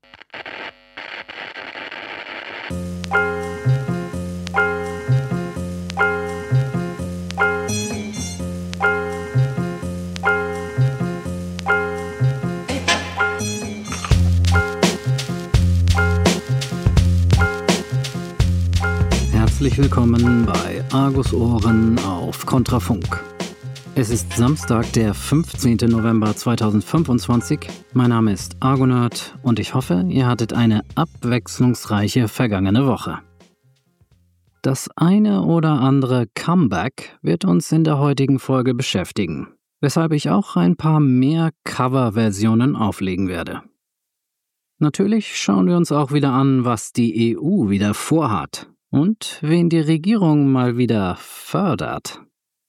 Herzlich willkommen bei Argus Ohren auf Kontrafunk. Es ist Samstag, der 15. November 2025. Mein Name ist Argonaut und ich hoffe, ihr hattet eine abwechslungsreiche vergangene Woche. Das eine oder andere Comeback wird uns in der heutigen Folge beschäftigen, weshalb ich auch ein paar mehr Coverversionen auflegen werde. Natürlich schauen wir uns auch wieder an, was die EU wieder vorhat und wen die Regierung mal wieder fördert.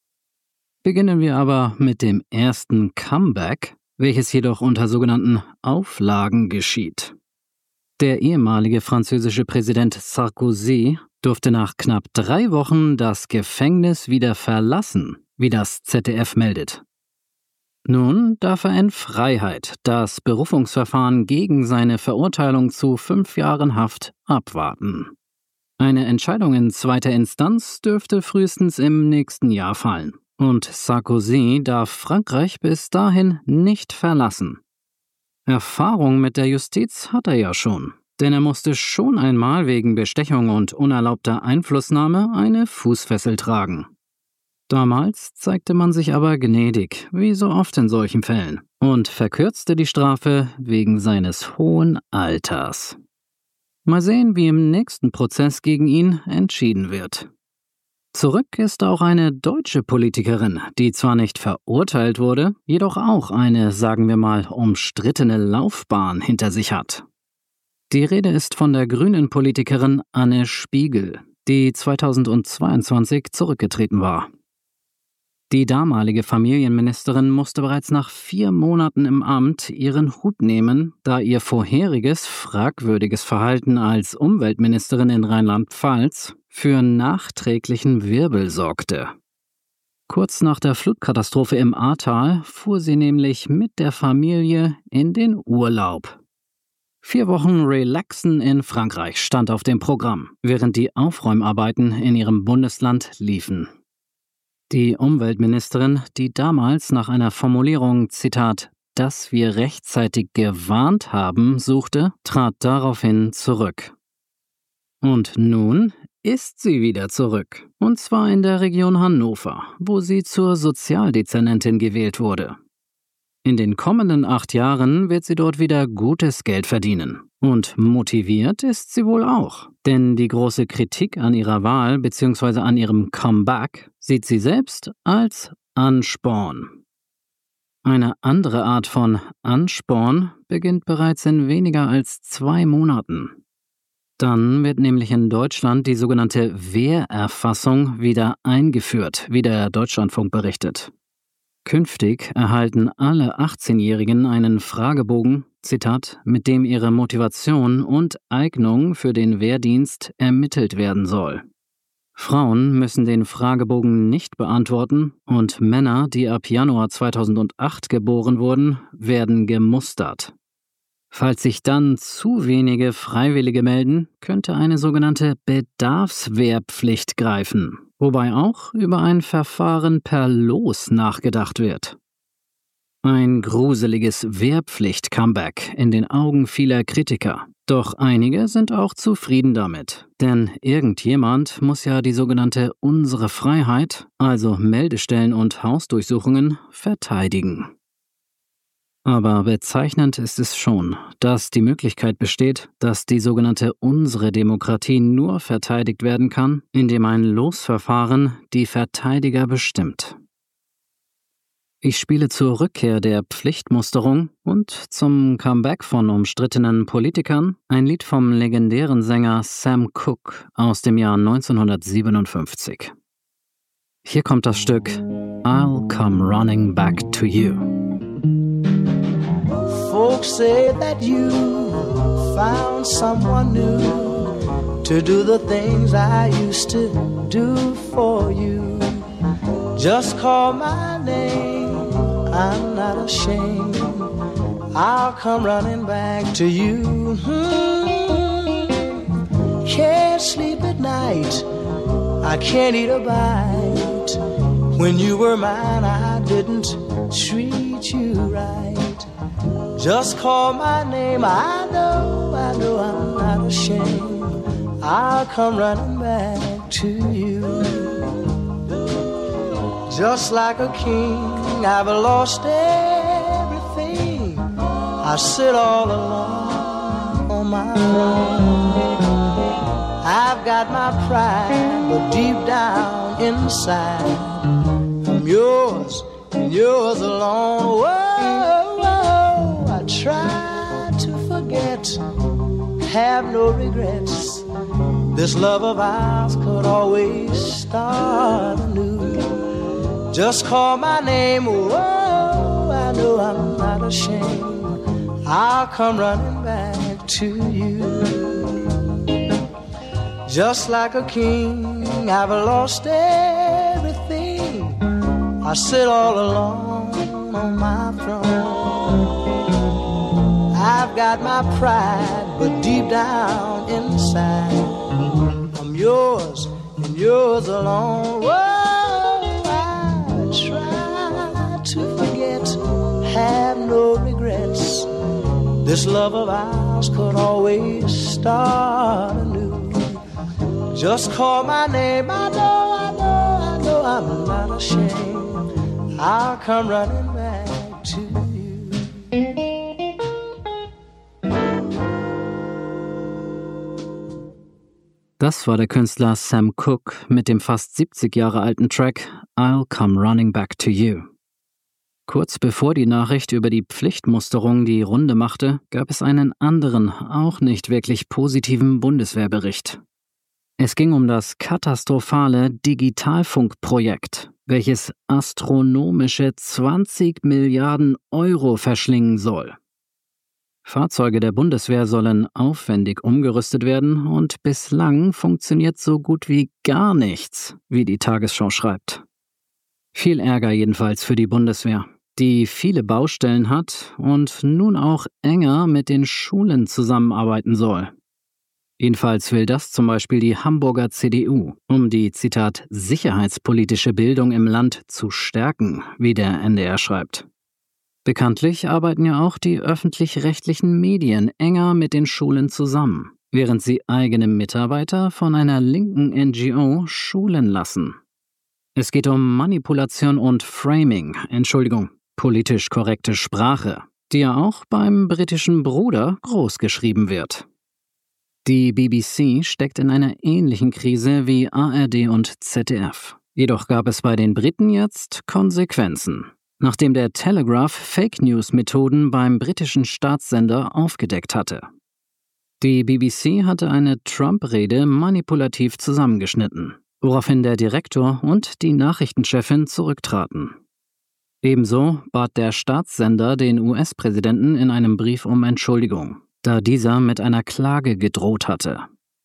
Beginnen wir aber mit dem ersten Comeback, welches jedoch unter sogenannten Auflagen geschieht. Der ehemalige französische Präsident Sarkozy durfte nach knapp 3 Wochen das Gefängnis wieder verlassen, wie das ZDF meldet. Nun darf er in Freiheit das Berufungsverfahren gegen seine Verurteilung zu 5 Jahren Haft abwarten. Eine Entscheidung in zweiter Instanz dürfte frühestens im nächsten Jahr fallen. Und Sarkozy darf Frankreich bis dahin nicht verlassen. Erfahrung mit der Justiz hat er ja schon, denn er musste schon einmal wegen Bestechung und unerlaubter Einflussnahme eine Fußfessel tragen. Damals zeigte man sich aber gnädig, wie so oft in solchen Fällen, und verkürzte die Strafe wegen seines hohen Alters. Mal sehen, wie im nächsten Prozess gegen ihn entschieden wird. Zurück ist auch eine deutsche Politikerin, die zwar nicht verurteilt wurde, jedoch auch eine, sagen wir mal, umstrittene Laufbahn hinter sich hat. Die Rede ist von der grünen Politikerin Anne Spiegel, die 2022 zurückgetreten war. Die damalige Familienministerin musste bereits nach 4 Monaten im Amt ihren Hut nehmen, da ihr vorheriges fragwürdiges Verhalten als Umweltministerin in Rheinland-Pfalz für nachträglichen Wirbel sorgte. Kurz nach der Flutkatastrophe im Ahrtal fuhr sie nämlich mit der Familie in den Urlaub. 4 Wochen Relaxen in Frankreich stand auf dem Programm, während die Aufräumarbeiten in ihrem Bundesland liefen. Die Umweltministerin, die damals nach einer Formulierung, Zitat, dass wir rechtzeitig gewarnt haben, suchte, trat daraufhin zurück. Und nun ist sie wieder zurück, und zwar in der Region Hannover, wo sie zur Sozialdezernentin gewählt wurde. In den kommenden 8 Jahren wird sie dort wieder gutes Geld verdienen. Und motiviert ist sie wohl auch, denn die große Kritik an ihrer Wahl bzw. an ihrem Comeback sieht sie selbst als Ansporn. Eine andere Art von Ansporn beginnt bereits in weniger als 2 Monaten. Dann wird nämlich in Deutschland die sogenannte Wehrerfassung wieder eingeführt, wie der Deutschlandfunk berichtet. Künftig erhalten alle 18-Jährigen einen Fragebogen, Zitat, mit dem ihre Motivation und Eignung für den Wehrdienst ermittelt werden soll. Frauen müssen den Fragebogen nicht beantworten und Männer, die ab Januar 2008 geboren wurden, werden gemustert. Falls sich dann zu wenige Freiwillige melden, könnte eine sogenannte Bedarfswehrpflicht greifen, wobei auch über ein Verfahren per Los nachgedacht wird. Ein gruseliges Wehrpflicht-Comeback in den Augen vieler Kritiker. Doch einige sind auch zufrieden damit, denn irgendjemand muss ja die sogenannte Unsere Freiheit, also Meldestellen und Hausdurchsuchungen, verteidigen. Aber bezeichnend ist es schon, dass die Möglichkeit besteht, dass die sogenannte Unsere Demokratie nur verteidigt werden kann, indem ein Losverfahren die Verteidiger bestimmt. Ich spiele zur Rückkehr der Pflichtmusterung und zum Comeback von umstrittenen Politikern ein Lied vom legendären Sänger Sam Cooke aus dem Jahr 1957. Hier kommt das Stück I'll Come Running Back to You. Folks say that you found someone new to do the things I used to do for you. Just call my name, I'm not ashamed. I'll come running back to you. Can't sleep at night, I can't eat a bite. When you were mine, I didn't treat you right. Just call my name, I know I'm not ashamed. I'll come running back to you. Just like a king, I've lost everything. I sit all alone on my throne. I've got my pride, but deep down inside, I'm yours and yours alone. Whoa, whoa, I try to forget, have no regrets. This love of ours could always start anew. Just call my name, whoa, I know I'm not ashamed. I'll come running back to you. Just like a king, I've lost everything. I sit all alone on my throne. I've got my pride, but deep down inside, I'm yours and yours alone. Whoa, I try to forget, have no regrets. This love of ours could always start anew. Just call my name, I know I'm not ashamed. I'll come running back to you. Das war der Künstler Sam Cooke mit dem fast 70 Jahre alten Track I'll Come Running Back to You. Kurz bevor die Nachricht über die Pflichtmusterung die Runde machte, gab es einen anderen, auch nicht wirklich positiven Bundeswehrbericht. Es ging um das katastrophale Digitalfunkprojekt, welches astronomische 20 Milliarden Euro verschlingen soll. Fahrzeuge der Bundeswehr sollen aufwendig umgerüstet werden und bislang funktioniert so gut wie gar nichts, wie die Tagesschau schreibt. Viel Ärger jedenfalls für die Bundeswehr, die viele Baustellen hat und nun auch enger mit den Schulen zusammenarbeiten soll. Jedenfalls will das zum Beispiel die Hamburger CDU, um die, Zitat, sicherheitspolitische Bildung im Land zu stärken, wie der NDR schreibt. Bekanntlich arbeiten ja auch die öffentlich-rechtlichen Medien enger mit den Schulen zusammen, während sie eigene Mitarbeiter von einer linken NGO schulen lassen. Es geht um Manipulation und Framing, politisch korrekte Sprache, die ja auch beim britischen Bruder großgeschrieben wird. Die BBC steckt in einer ähnlichen Krise wie ARD und ZDF. Jedoch gab es bei den Briten jetzt Konsequenzen, nachdem der Telegraph Fake-News-Methoden beim britischen Staatssender aufgedeckt hatte. Die BBC hatte eine Trump-Rede manipulativ zusammengeschnitten, woraufhin der Direktor und die Nachrichtenchefin zurücktraten. Ebenso bat der Staatssender den US-Präsidenten in einem Brief um Entschuldigung, da dieser mit einer Klage gedroht hatte.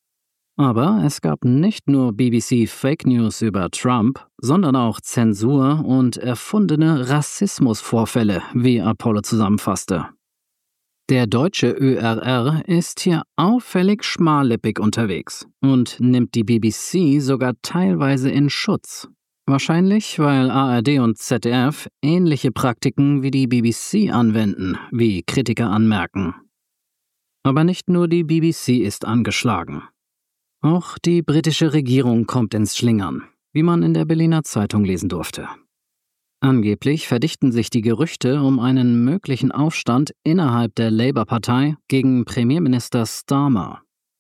Aber es gab nicht nur BBC Fake News über Trump, sondern auch Zensur und erfundene Rassismusvorfälle, wie Apollo zusammenfasste. Der deutsche ÖRR ist hier auffällig schmallippig unterwegs und nimmt die BBC sogar teilweise in Schutz. Wahrscheinlich, weil ARD und ZDF ähnliche Praktiken wie die BBC anwenden, wie Kritiker anmerken. Aber nicht nur die BBC ist angeschlagen. Auch die britische Regierung kommt ins Schlingern, wie man in der Berliner Zeitung lesen durfte. Angeblich verdichten sich die Gerüchte um einen möglichen Aufstand innerhalb der Labour-Partei gegen Premierminister Starmer.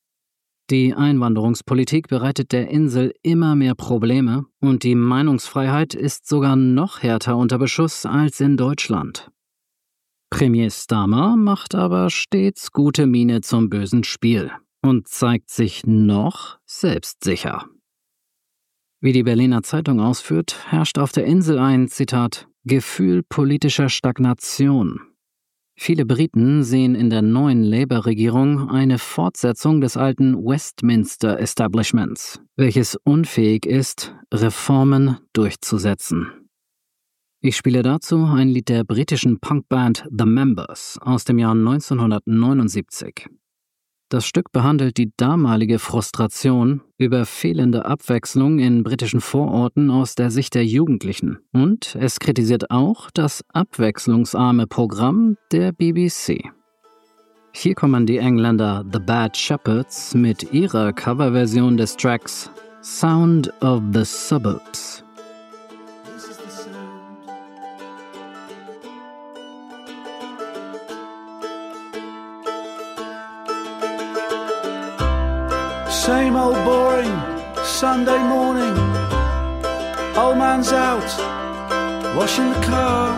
Die Einwanderungspolitik bereitet der Insel immer mehr Probleme und die Meinungsfreiheit ist sogar noch härter unter Beschuss als in Deutschland. Premier Starmer macht aber stets gute Miene zum bösen Spiel und zeigt sich noch selbstsicher. Wie die Berliner Zeitung ausführt, herrscht auf der Insel ein, Zitat, Gefühl politischer Stagnation. Viele Briten sehen in der neuen Labour-Regierung eine Fortsetzung des alten Westminster-Establishments, welches unfähig ist, Reformen durchzusetzen. Ich spiele dazu ein Lied der britischen Punkband The Members aus dem Jahr 1979. Das Stück behandelt die damalige Frustration über fehlende Abwechslung in britischen Vororten aus der Sicht der Jugendlichen. Und es kritisiert auch das abwechslungsarme Programm der BBC. Hier kommen die Engländer The Bad Shepherds mit ihrer Coverversion des Tracks Sound of the Suburbs. Same old boring Sunday morning. Old man's out washing the car.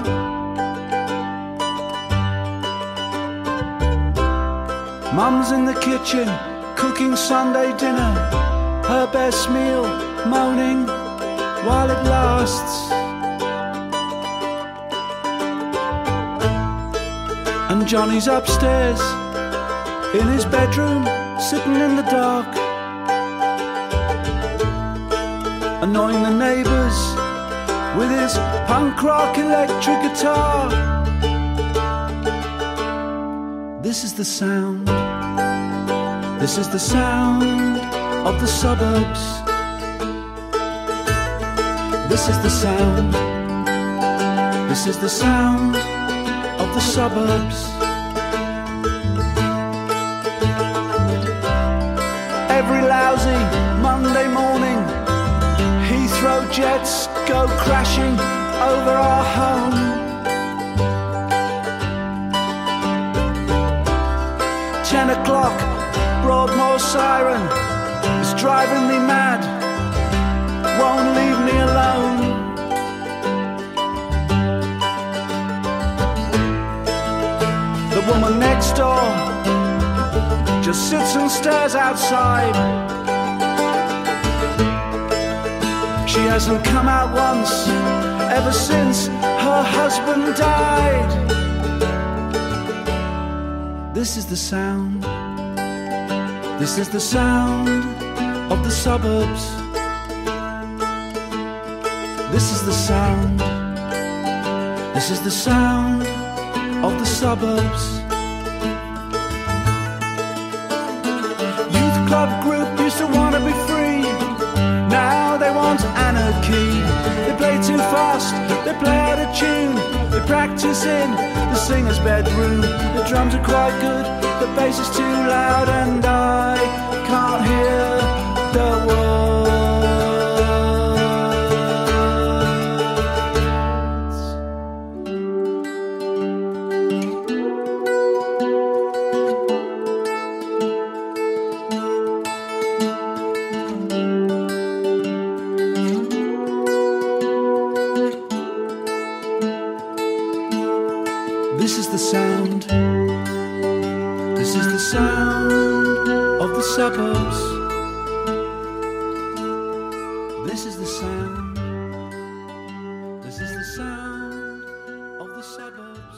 Mum's in the kitchen cooking Sunday dinner. Her best meal moaning while it lasts. And Johnny's upstairs in his bedroom sitting in the dark, annoying the neighbours with his punk rock electric guitar. This is the sound, this is the sound of the suburbs. This is the sound, this is the sound of the suburbs. Every lousy Monday morning, Heathrow jets go crashing over our home. 10 o'clock, Broadmoor siren is driving me mad, won't leave me alone. The woman next door just sits and stares outside. She hasn't come out once ever since her husband died. This is the sound, this is the sound of the suburbs. This is the sound, this is the sound of the suburbs. Youth club group used to want to be free, now they want anarchy. They play too fast, they play out of tune, they practice in the singer's bedroom. The drums are quite good, the bass is too loud, and I can't hear the words. This is the sound, this is the sound of the suburbs. This is the sound, this is the sound of the suburbs.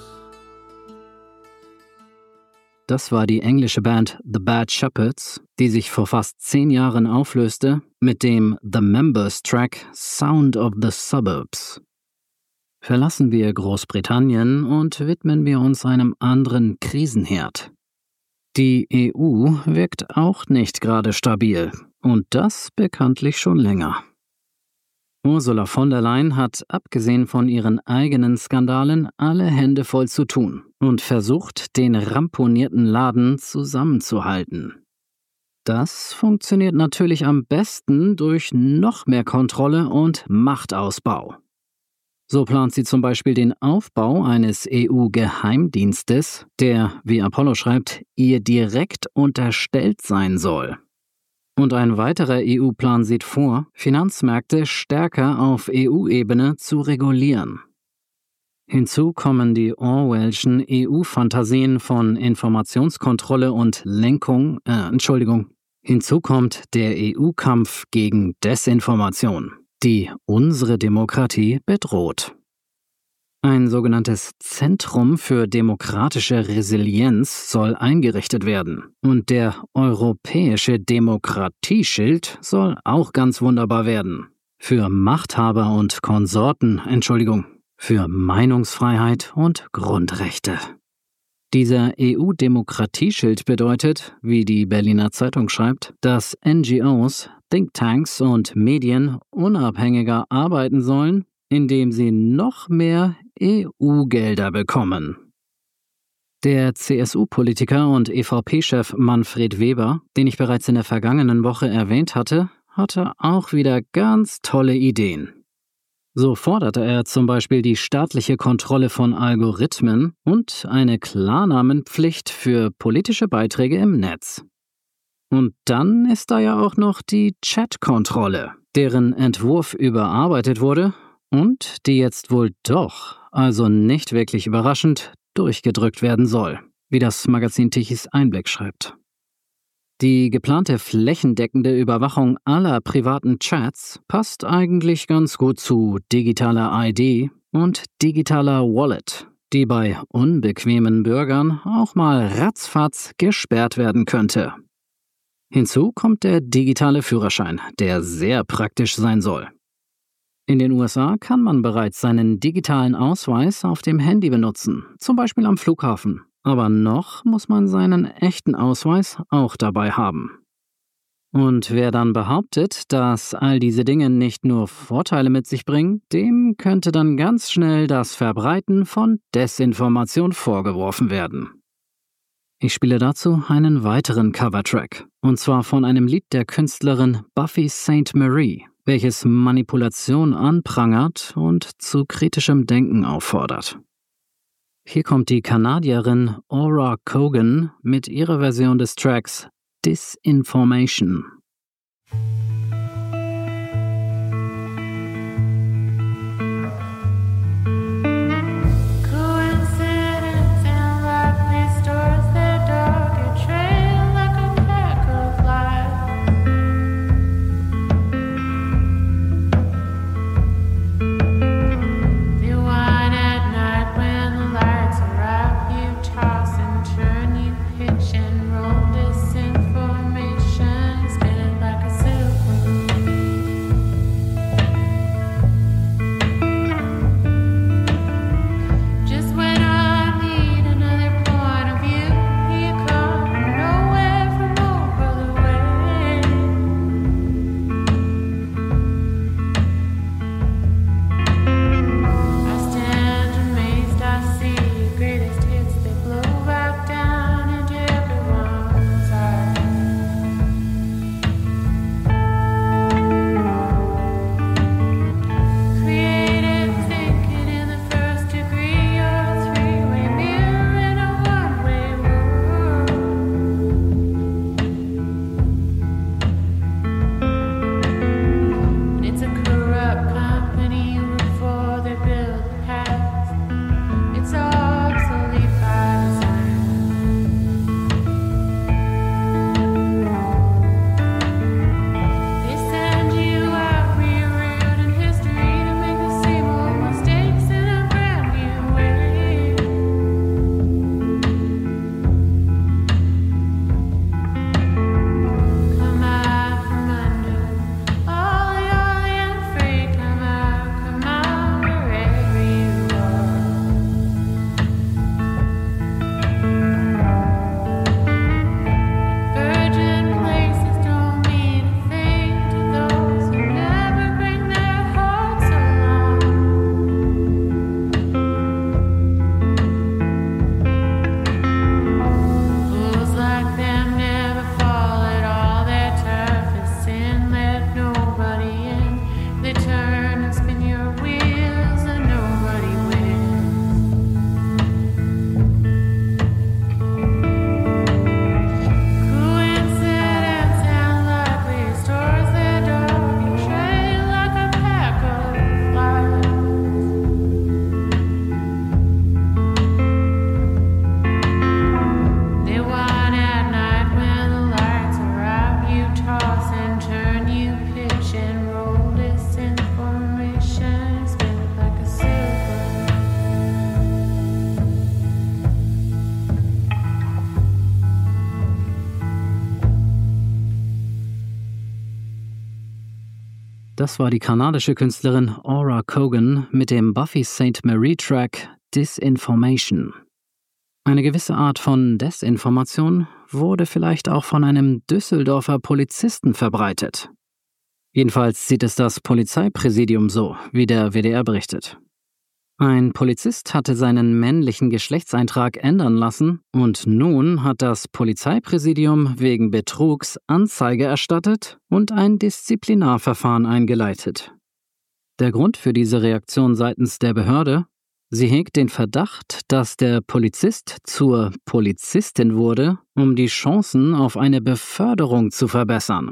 Das war die englische Band The Bad Shepherds, die sich vor fast 10 Jahren auflöste mit dem The Members Track Sound of the Suburbs. Verlassen wir Großbritannien und widmen wir uns einem anderen Krisenherd. Die EU wirkt auch nicht gerade stabil, und das bekanntlich schon länger. Ursula von der Leyen hat abgesehen von ihren eigenen Skandalen alle Hände voll zu tun und versucht, den ramponierten Laden zusammenzuhalten. Das funktioniert natürlich am besten durch noch mehr Kontrolle und Machtausbau. So plant sie zum Beispiel den Aufbau eines EU-Geheimdienstes, der, wie Apollo schreibt, ihr direkt unterstellt sein soll. Und ein weiterer EU-Plan sieht vor, Finanzmärkte stärker auf EU-Ebene zu regulieren. Hinzu kommen die Orwellschen EU-Fantasien von Informationskontrolle und Lenkung, Hinzu kommt der EU-Kampf gegen Desinformation, die unsere Demokratie bedroht. Ein sogenanntes Zentrum für demokratische Resilienz soll eingerichtet werden. Und der europäische Demokratieschild soll auch ganz wunderbar werden. Für Machthaber und Konsorten, für Meinungsfreiheit und Grundrechte. Dieser EU-Demokratieschild bedeutet, wie die Berliner Zeitung schreibt, dass NGOs, Thinktanks und Medien unabhängiger arbeiten sollen, indem sie noch mehr EU-Gelder bekommen. Der CSU-Politiker und EVP-Chef Manfred Weber, den ich bereits in der vergangenen Woche erwähnt hatte auch wieder ganz tolle Ideen. So forderte er zum Beispiel die staatliche Kontrolle von Algorithmen und eine Klarnamenpflicht für politische Beiträge im Netz. Und dann ist da ja auch noch die Chat-Kontrolle, deren Entwurf überarbeitet wurde und die jetzt wohl doch, also nicht wirklich überraschend, durchgedrückt werden soll, wie das Magazin Tichys Einblick schreibt. Die geplante flächendeckende Überwachung aller privaten Chats passt eigentlich ganz gut zu digitaler ID und digitaler Wallet, die bei unbequemen Bürgern auch mal ratzfatz gesperrt werden könnte. Hinzu kommt der digitale Führerschein, der sehr praktisch sein soll. In den USA kann man bereits seinen digitalen Ausweis auf dem Handy benutzen, zum Beispiel am Flughafen. Aber noch muss man seinen echten Ausweis auch dabei haben. Und wer dann behauptet, dass all diese Dinge nicht nur Vorteile mit sich bringen, dem könnte dann ganz schnell das Verbreiten von Desinformation vorgeworfen werden. Ich spiele dazu einen weiteren Covertrack, und zwar von einem Lied der Künstlerin Buffy St. Marie, welches Manipulation anprangert und zu kritischem Denken auffordert. Hier kommt die Kanadierin Aura Cogan mit ihrer Version des Tracks Disinformation. Pitch and roll disinformation, spin it like a silk Das war die kanadische Künstlerin Aura Cogan mit dem Buffy St. Marie-Track Disinformation. Eine gewisse Art von Desinformation wurde vielleicht auch von einem Düsseldorfer Polizisten verbreitet. Jedenfalls sieht es das Polizeipräsidium so, wie der WDR berichtet. Ein Polizist hatte seinen männlichen Geschlechtseintrag ändern lassen und nun hat das Polizeipräsidium wegen Betrugs Anzeige erstattet und ein Disziplinarverfahren eingeleitet. Der Grund für diese Reaktion seitens der Behörde? Sie hegt den Verdacht, dass der Polizist zur Polizistin wurde, um die Chancen auf eine Beförderung zu verbessern.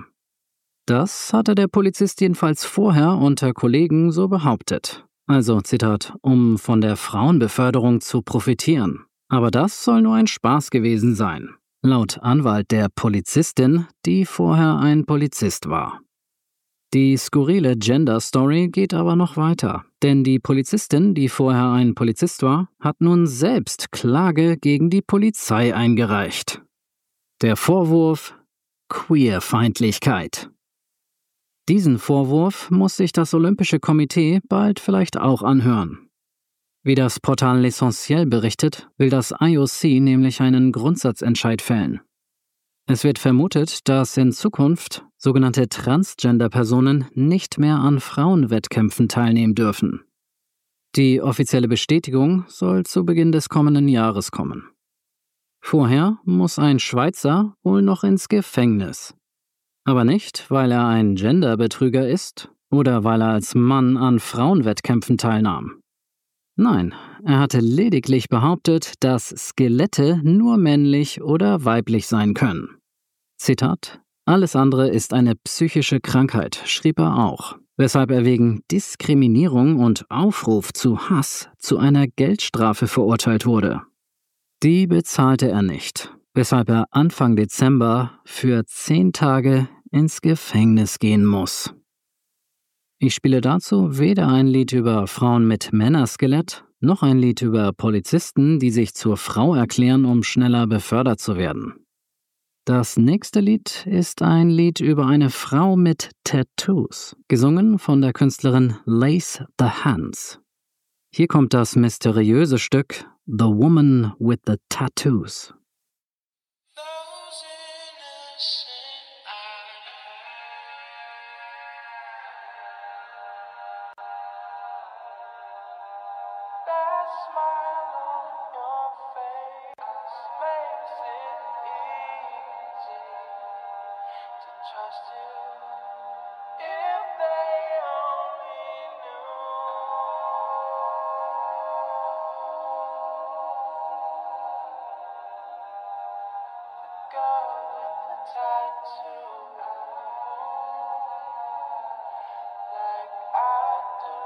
Das hatte der Polizist jedenfalls vorher unter Kollegen so behauptet. Also, Zitat, um von der Frauenbeförderung zu profitieren. Aber das soll nur ein Spaß gewesen sein. Laut Anwalt der Polizistin, die vorher ein Polizist war. Die skurrile Gender-Story geht aber noch weiter, denn die Polizistin, die vorher ein Polizist war, hat nun selbst Klage gegen die Polizei eingereicht. Der Vorwurf: Queerfeindlichkeit. Diesen Vorwurf muss sich das Olympische Komitee bald vielleicht auch anhören. Wie das Portal L'Essentiel berichtet, will das IOC nämlich einen Grundsatzentscheid fällen. Es wird vermutet, dass in Zukunft sogenannte Transgender-Personen nicht mehr an Frauenwettkämpfen teilnehmen dürfen. Die offizielle Bestätigung soll zu Beginn des kommenden Jahres kommen. Vorher muss ein Schweizer wohl noch ins Gefängnis. Aber nicht, weil er ein Genderbetrüger ist oder weil er als Mann an Frauenwettkämpfen teilnahm. Nein, er hatte lediglich behauptet, dass Skelette nur männlich oder weiblich sein können. Zitat: Alles andere ist eine psychische Krankheit, schrieb er auch, weshalb er wegen Diskriminierung und Aufruf zu Hass zu einer Geldstrafe verurteilt wurde. Die bezahlte er nicht, weshalb er Anfang Dezember für 10 Tage ins Gefängnis gehen muss. Ich spiele dazu weder ein Lied über Frauen mit Männerskelett, noch ein Lied über Polizisten, die sich zur Frau erklären, um schneller befördert zu werden. Das nächste Lied ist ein Lied über eine Frau mit Tattoos, gesungen von der Künstlerin Lace the Hands. Hier kommt das mysteriöse Stück The Woman with the Tattoos. Trust you if they only knew. The girl with the tattoo, like I do.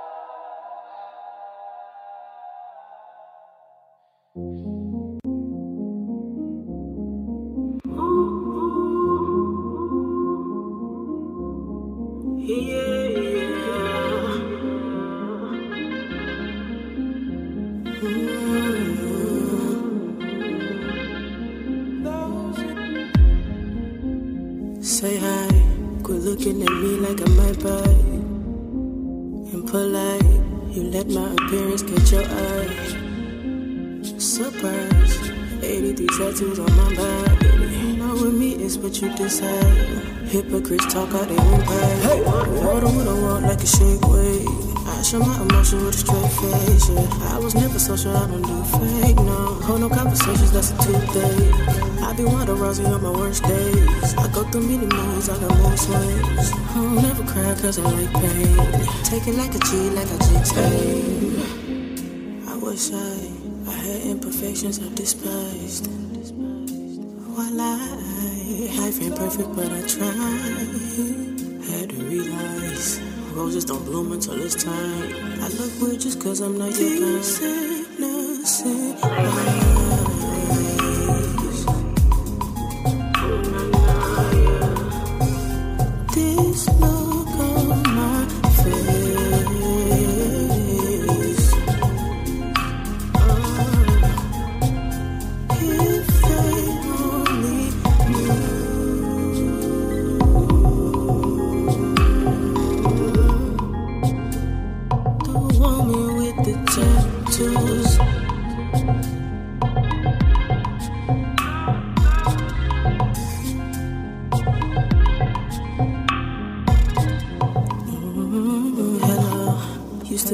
Say hi, quit looking at me like I might bite. Impolite, you let my appearance catch your eye. Surprise, 83 tattoos on my body. Not with me, it's what you decide. Hypocrites talk out their own pipe. Hey. Water with a walk like a shake weight. I show my emotion with a straight face, yeah. I was never social, I don't do fake, no. Hold no conversations, that's a Tuesday. I be Wanda Rousey on my worst days. I go through many moods, I got mood swings. I don't never cry cause I like pain. Take it like a G, like I just aim. I wish I had imperfections I despised. While life ain't perfect, but I tried. Had to realize roses don't bloom until it's time. I look weird just cause I'm not your kind. Innocent eyes. This look on my face. If they only knew.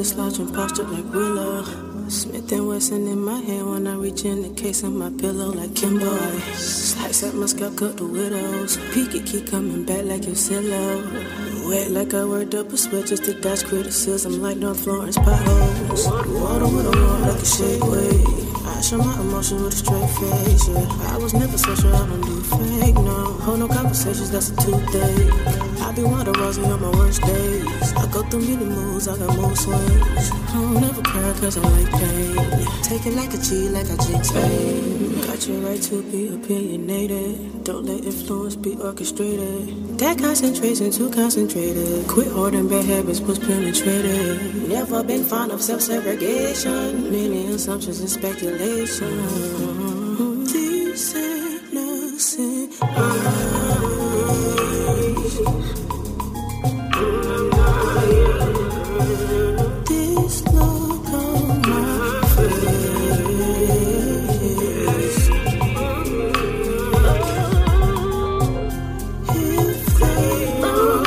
slouching, postured like Willow. Smith & Wesson in my hand when I reach in the case of my pillow like Kimbo. I slice up my scalp, cut the widows. Peek it, keep coming back like your Zillow. Wet like I worked up a sweat just to dodge criticism like North Florence potholes. Water with a roll like a shake wave. I show my emotion with a straight face, yeah. I was never social, I don't do fake, no. Hold no conversations, that's a toothache. I be water rosy on my worst days. I go through many moods, I got mood swings. I don't ever cry cause I like pain. Take it like a G, like I jinx pain. Got your right to be opinionated. Don't let influence be orchestrated. That concentration too concentrated. Quit hoarding bad habits was penetrated. Never been fond of self-segregation. Many assumptions and speculation. These innocent eyes. This look on my face. If they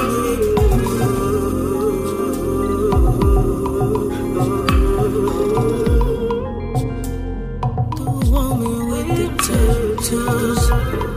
the woman with the tattoos.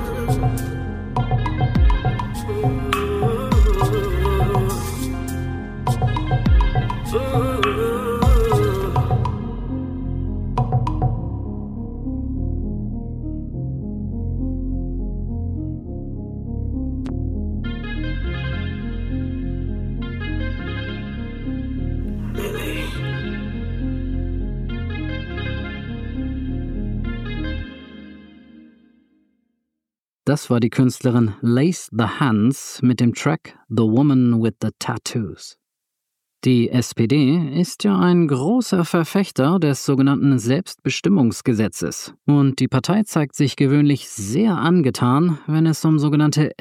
Das war die Künstlerin Lace the Hands mit dem Track The Woman with the Tattoos. Die SPD ist ja ein großer Verfechter des sogenannten Selbstbestimmungsgesetzes und die Partei zeigt sich gewöhnlich sehr angetan, wenn es um sogenannte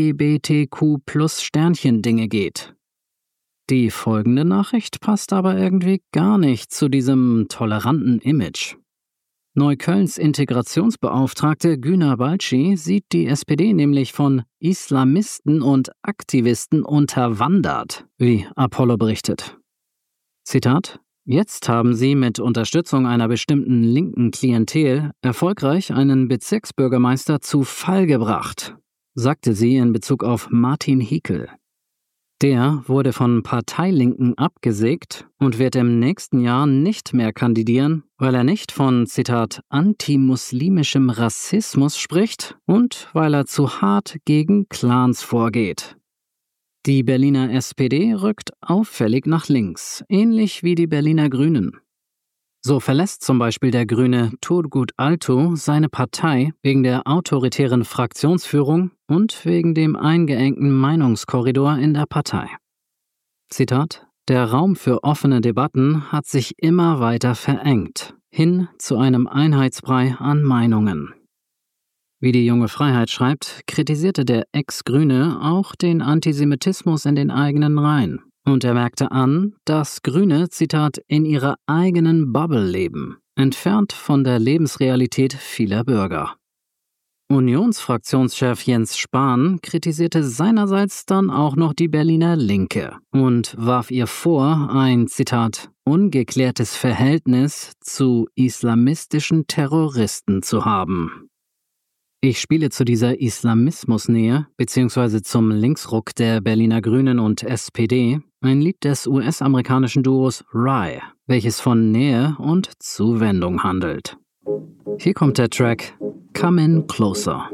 LGBTQ+-Sternchen-Dinge geht. Die folgende Nachricht passt aber irgendwie gar nicht zu diesem toleranten Image. Neuköllns Integrationsbeauftragte Güner Balci sieht die SPD nämlich von Islamisten und Aktivisten unterwandert, wie Apollo berichtet. Zitat: Jetzt haben sie mit Unterstützung einer bestimmten linken Klientel erfolgreich einen Bezirksbürgermeister zu Fall gebracht, sagte sie in Bezug auf Martin Hickel. Der wurde von Parteilinken abgesägt und wird im nächsten Jahr nicht mehr kandidieren, weil er nicht von, Zitat, antimuslimischem Rassismus spricht und weil er zu hart gegen Clans vorgeht. Die Berliner SPD rückt auffällig nach links, ähnlich wie die Berliner Grünen. So verlässt zum Beispiel der Grüne Turgut Altay seine Partei wegen der autoritären Fraktionsführung und wegen dem eingeengten Meinungskorridor in der Partei. Zitat: Der Raum für offene Debatten hat sich immer weiter verengt, hin zu einem Einheitsbrei an Meinungen. Wie die Junge Freiheit schreibt, kritisierte der Ex-Grüne auch den Antisemitismus in den eigenen Reihen. Und er merkte an, dass Grüne, Zitat, in ihrer eigenen Bubble leben, entfernt von der Lebensrealität vieler Bürger. Unionsfraktionschef Jens Spahn kritisierte seinerseits dann auch noch die Berliner Linke und warf ihr vor, ein, Zitat, ungeklärtes Verhältnis zu islamistischen Terroristen zu haben. Ich spiele zu dieser Islamismusnähe bzw. zum Linksruck der Berliner Grünen und SPD ein Lied des US-amerikanischen Duos Rye, welches von Nähe und Zuwendung handelt. Hier kommt der Track Come In Closer.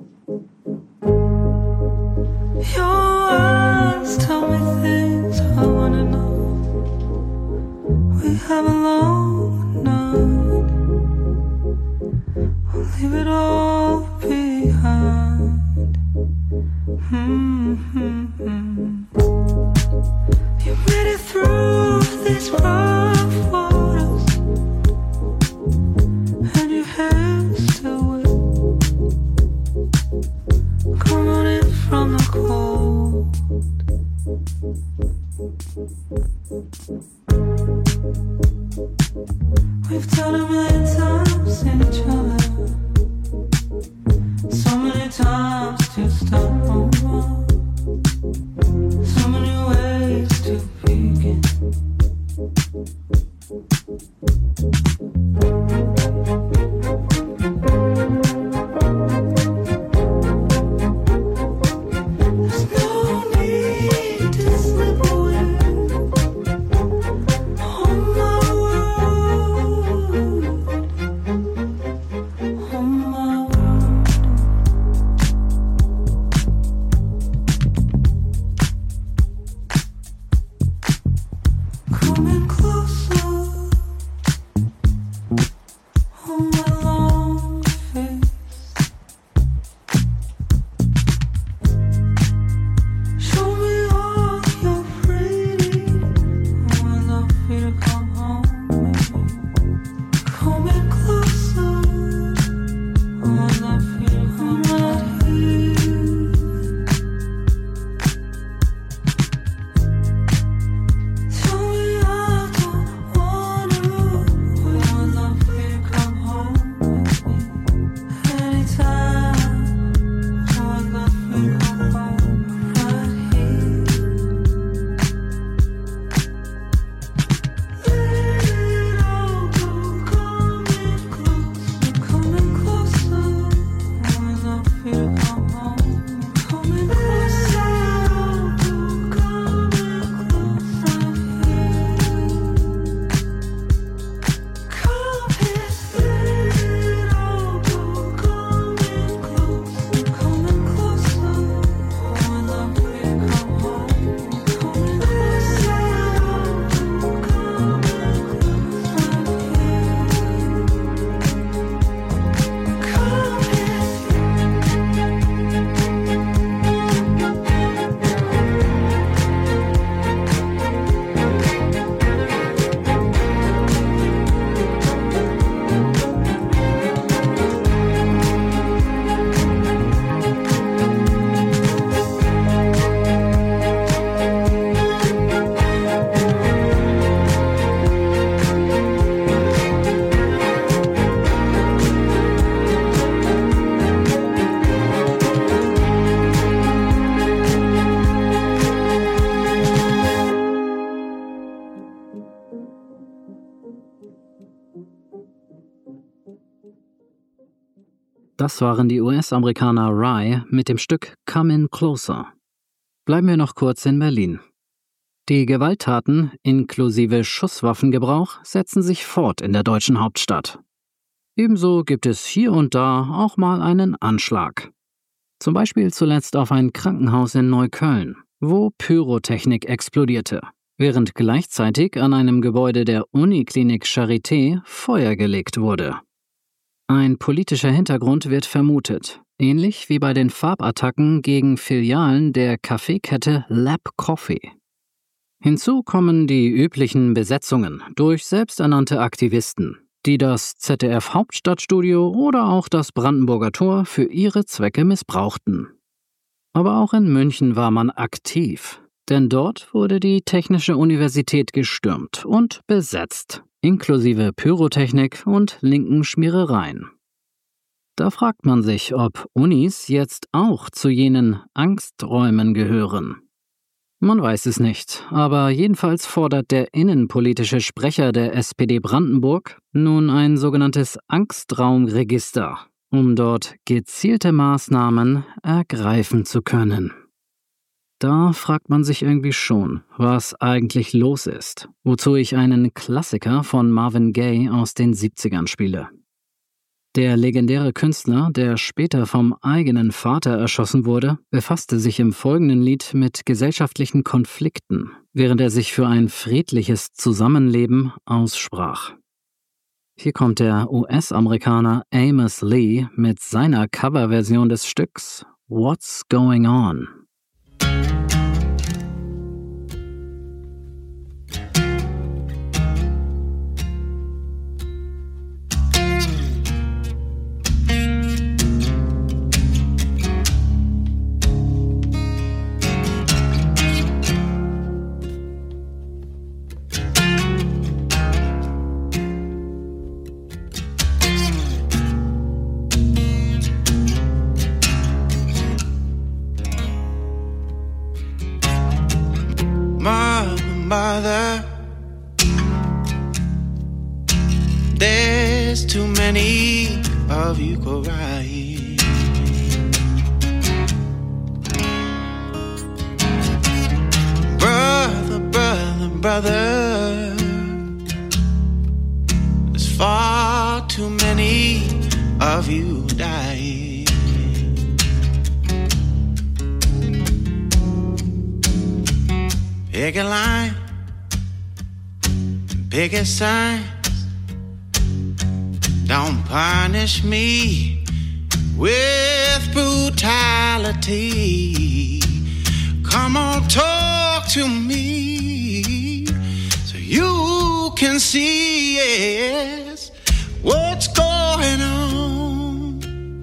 Your eyes tell me things I wanna know. We have a long night. We'll leave it all behind. You made it through these rough waters, and your hair's still wet. Come on in from the cold. We've done a million times in each other, so many times to start over, so many ways to begin. Das waren die US-Amerikaner Rye mit dem Stück Come In Closer. Bleiben wir noch kurz in Berlin. Die Gewalttaten inklusive Schusswaffengebrauch setzen sich fort in der deutschen Hauptstadt. Ebenso gibt es hier und da auch mal einen Anschlag. Zum Beispiel zuletzt auf ein Krankenhaus in Neukölln, wo Pyrotechnik explodierte, während gleichzeitig an einem Gebäude der Uniklinik Charité Feuer gelegt wurde. Ein politischer Hintergrund wird vermutet, ähnlich wie bei den Farbattacken gegen Filialen der Kaffeekette Lab Coffee. Hinzu kommen die üblichen Besetzungen durch selbsternannte Aktivisten, die das ZDF-Hauptstadtstudio oder auch das Brandenburger Tor für ihre Zwecke missbrauchten. Aber auch in München war man aktiv, denn dort wurde die Technische Universität gestürmt und besetzt, inklusive Pyrotechnik und linken Schmierereien. Da fragt man sich, ob Unis jetzt auch zu jenen Angsträumen gehören. Man weiß es nicht, aber jedenfalls fordert der innenpolitische Sprecher der SPD Brandenburg nun ein sogenanntes Angstraumregister, um dort gezielte Maßnahmen ergreifen zu können. Da fragt man sich irgendwie schon, was eigentlich los ist, wozu ich einen Klassiker von Marvin Gaye aus den 70ern spiele. Der legendäre Künstler, der später vom eigenen Vater erschossen wurde, befasste sich im folgenden Lied mit gesellschaftlichen Konflikten, während er sich für ein friedliches Zusammenleben aussprach. Hier kommt der US-Amerikaner Amos Lee mit seiner Coverversion des Stücks What's Going On? Mother, there's too many of you crying. Brother, brother, brother, there's far too many of you dying. Pick a line, pick a sign. Don't punish me with brutality. Come on, talk to me so you can see, yes, what's going on.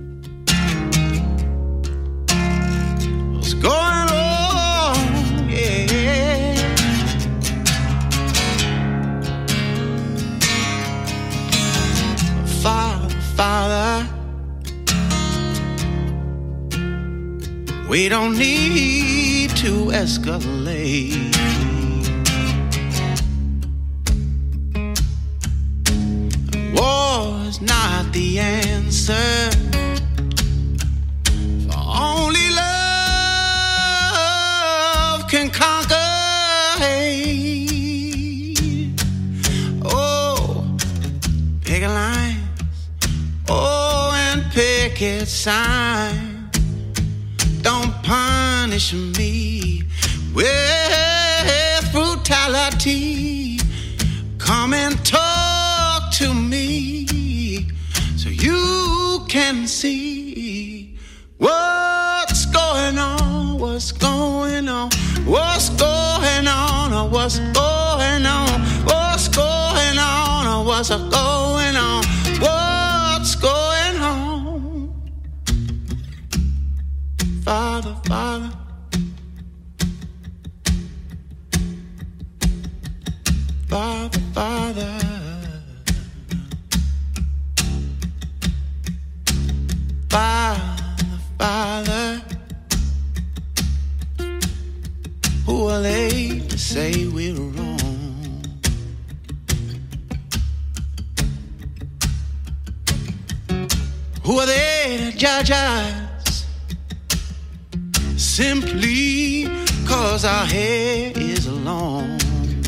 What's going on? Father, we don't need to escalate. War is not the answer, for only love can conquer hate. Oh, pick a line. Oh, and picket sign. Don't punish me with brutality. Come and talk to me so you can see what's going on, what's going on, what's going on, or what's going on, what's going on, or what's going on. What's going on? Father, Father, Father, Father, Father, Father, who are they to say we're wrong? Who are they to judge us simply 'cause our hair is long.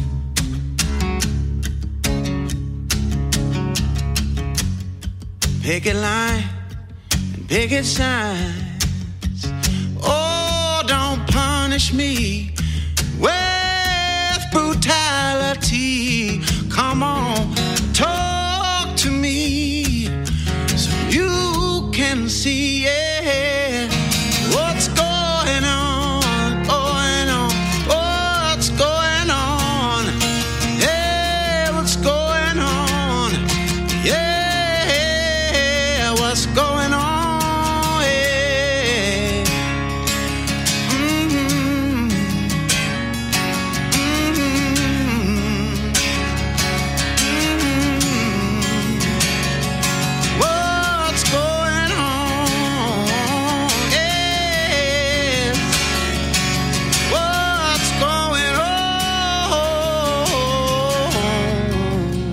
Picket line and picket signs. Oh, don't punish me with brutality. Come on, talk to me so you can see, yeah, what's going on, going on, what's going on, yeah, what's going on, yeah, what's going on, yeah. Mm-hmm. What's going on? Yeah. What's going on?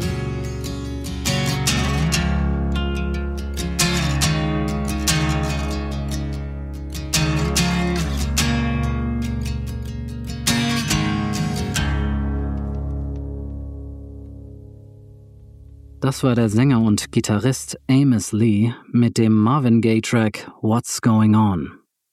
Das war der Sänger und Gitarrist Amos Lee mit dem Marvin Gaye-Track What's Going On.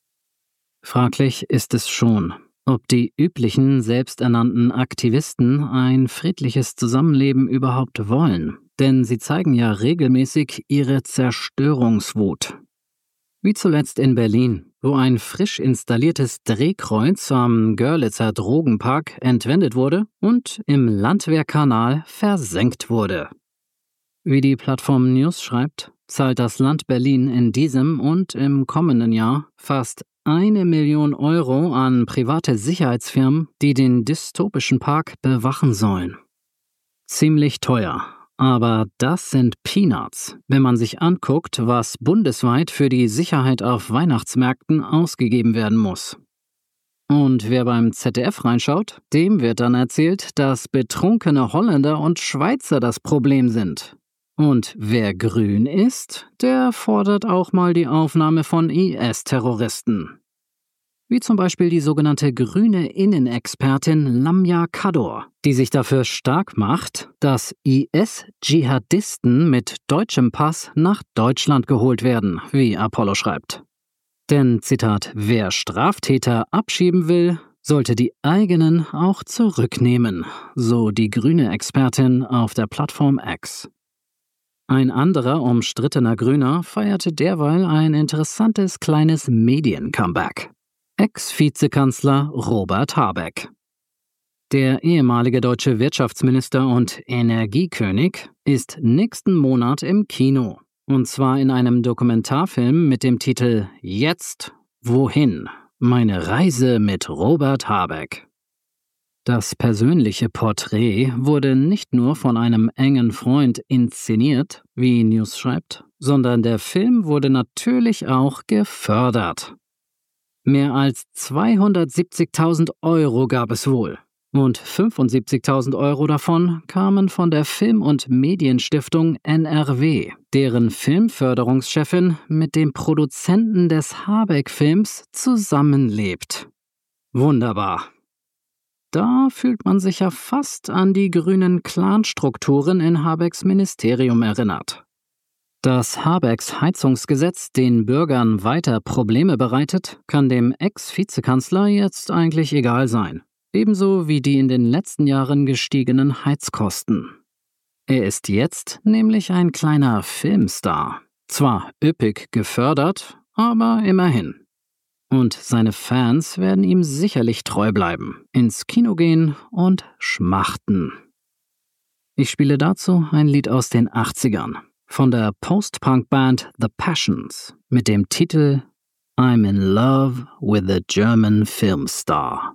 Fraglich ist es schon, ob die üblichen selbsternannten Aktivisten ein friedliches Zusammenleben überhaupt wollen, denn sie zeigen ja regelmäßig ihre Zerstörungswut. Wie zuletzt in Berlin, wo ein frisch installiertes Drehkreuz am Görlitzer Drogenpark entwendet wurde und im Landwehrkanal versenkt wurde. Wie die Plattform News schreibt, zahlt das Land Berlin in diesem und im kommenden Jahr fast 1 Million Euro an private Sicherheitsfirmen, die den dystopischen Park bewachen sollen. Ziemlich teuer, aber das sind Peanuts, wenn man sich anguckt, was bundesweit für die Sicherheit auf Weihnachtsmärkten ausgegeben werden muss. Und wer beim ZDF reinschaut, dem wird dann erzählt, dass betrunkene Holländer und Schweizer das Problem sind. Und wer grün ist, der fordert auch mal die Aufnahme von IS-Terroristen. Wie zum Beispiel die sogenannte grüne Innenexpertin Lamia Kador, die sich dafür stark macht, dass IS-Dschihadisten mit deutschem Pass nach Deutschland geholt werden, wie Apollo schreibt. Denn, Zitat, wer Straftäter abschieben will, sollte die eigenen auch zurücknehmen, so die grüne Expertin auf der Plattform X. Ein anderer umstrittener Grüner feierte derweil ein interessantes kleines Medien-Comeback. Ex-Vizekanzler Robert Habeck. Der ehemalige deutsche Wirtschaftsminister und Energiekönig ist nächsten Monat im Kino. Und zwar in einem Dokumentarfilm mit dem Titel »Jetzt, wohin? Meine Reise mit Robert Habeck«. Das persönliche Porträt wurde nicht nur von einem engen Freund inszeniert, wie News schreibt, sondern der Film wurde natürlich auch gefördert. Mehr als 270.000 Euro gab es wohl. Und 75.000 Euro davon kamen von der Film- und Medienstiftung NRW, deren Filmförderungschefin mit dem Produzenten des Habeck-Films zusammenlebt. Wunderbar. Da fühlt man sich ja fast an die grünen Clanstrukturen in Habecks Ministerium erinnert. Dass Habecks Heizungsgesetz den Bürgern weiter Probleme bereitet, kann dem Ex-Vizekanzler jetzt eigentlich egal sein. Ebenso wie die in den letzten Jahren gestiegenen Heizkosten. Er ist jetzt nämlich ein kleiner Filmstar. Zwar üppig gefördert, aber immerhin. Und seine Fans werden ihm sicherlich treu bleiben, ins Kino gehen und schmachten. Ich spiele dazu ein Lied aus den 80ern von der Post-Punk-Band The Passions mit dem Titel I'm in Love with a German Film Star.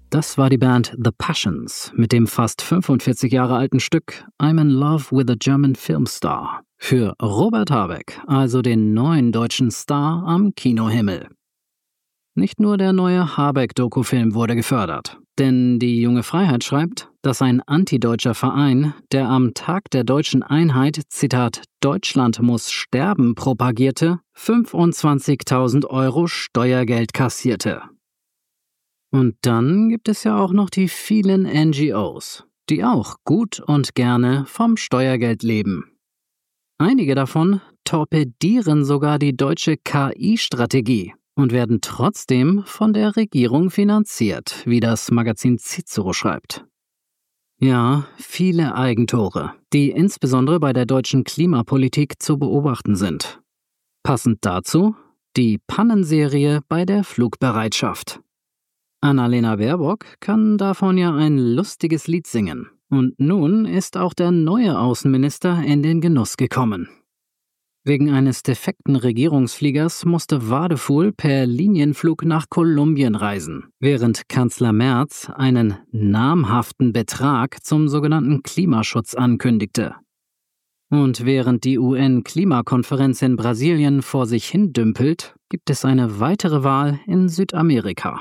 Das war die Band The Passions mit dem fast 45 Jahre alten Stück I'm in Love with a German Film Star für Robert Habeck, also den neuen deutschen Star am Kinohimmel. Nicht nur der neue Habeck-Dokufilm wurde gefördert, denn die Junge Freiheit schreibt, dass ein antideutscher Verein, der am Tag der deutschen Einheit, Zitat, Deutschland muss sterben propagierte, 25.000 € Steuergeld kassierte. Und dann gibt es ja auch noch die vielen NGOs, die auch gut und gerne vom Steuergeld leben. Einige davon torpedieren sogar die deutsche KI-Strategie und werden trotzdem von der Regierung finanziert, wie das Magazin Cicero schreibt. Ja, viele Eigentore, die insbesondere bei der deutschen Klimapolitik zu beobachten sind. Passend dazu die Pannenserie bei der Flugbereitschaft. Annalena Baerbock kann davon ja ein lustiges Lied singen. Und nun ist auch der neue Außenminister in den Genuss gekommen. Wegen eines defekten Regierungsfliegers musste Wadefuhl per Linienflug nach Kolumbien reisen, während Kanzler Merz einen namhaften Betrag zum sogenannten Klimaschutz ankündigte. Und während die UN-Klimakonferenz in Brasilien vor sich hin dümpelt, gibt es eine weitere Wahl in Südamerika.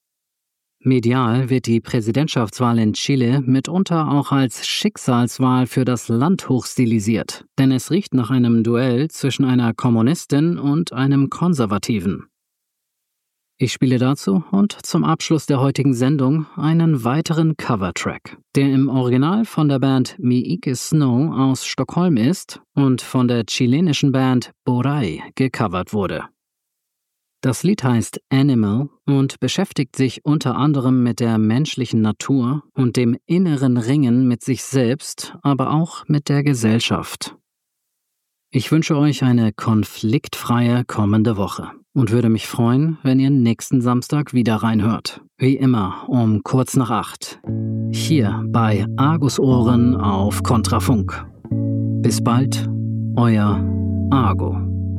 Medial wird die Präsidentschaftswahl in Chile mitunter auch als Schicksalswahl für das Land hochstilisiert, denn es riecht nach einem Duell zwischen einer Kommunistin und einem Konservativen. Ich spiele dazu und zum Abschluss der heutigen Sendung einen weiteren Covertrack, der im Original von der Band Miike Snow aus Stockholm ist und von der chilenischen Band Boray gecovert wurde. Das Lied heißt Animal und beschäftigt sich unter anderem mit der menschlichen Natur und dem inneren Ringen mit sich selbst, aber auch mit der Gesellschaft. Ich wünsche euch eine konfliktfreie kommende Woche und würde mich freuen, wenn ihr nächsten Samstag wieder reinhört. Wie immer um 7:45. Hier bei Argusohren auf Kontrafunk. Bis bald, euer Argo.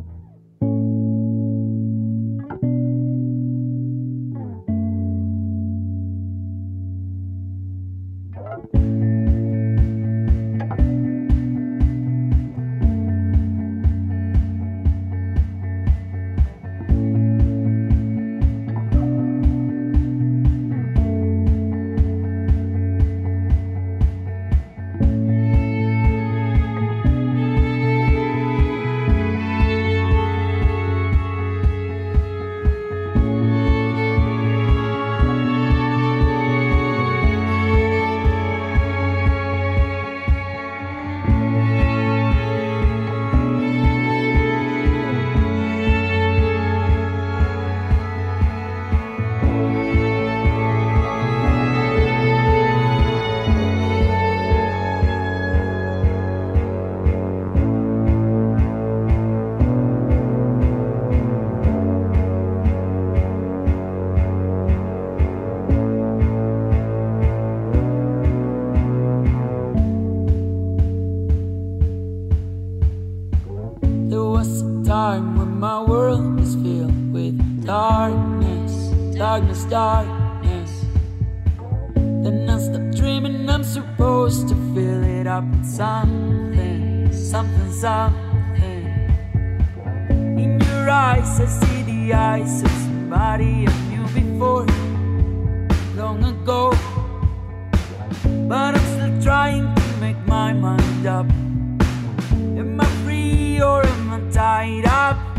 Time when my world was filled with darkness, darkness, darkness. Then I stopped dreaming I'm supposed to fill it up with something, something, something. In your eyes I see the eyes of somebody I knew before, long ago. But I'm still trying to make my mind up. Am I free or am I tied up?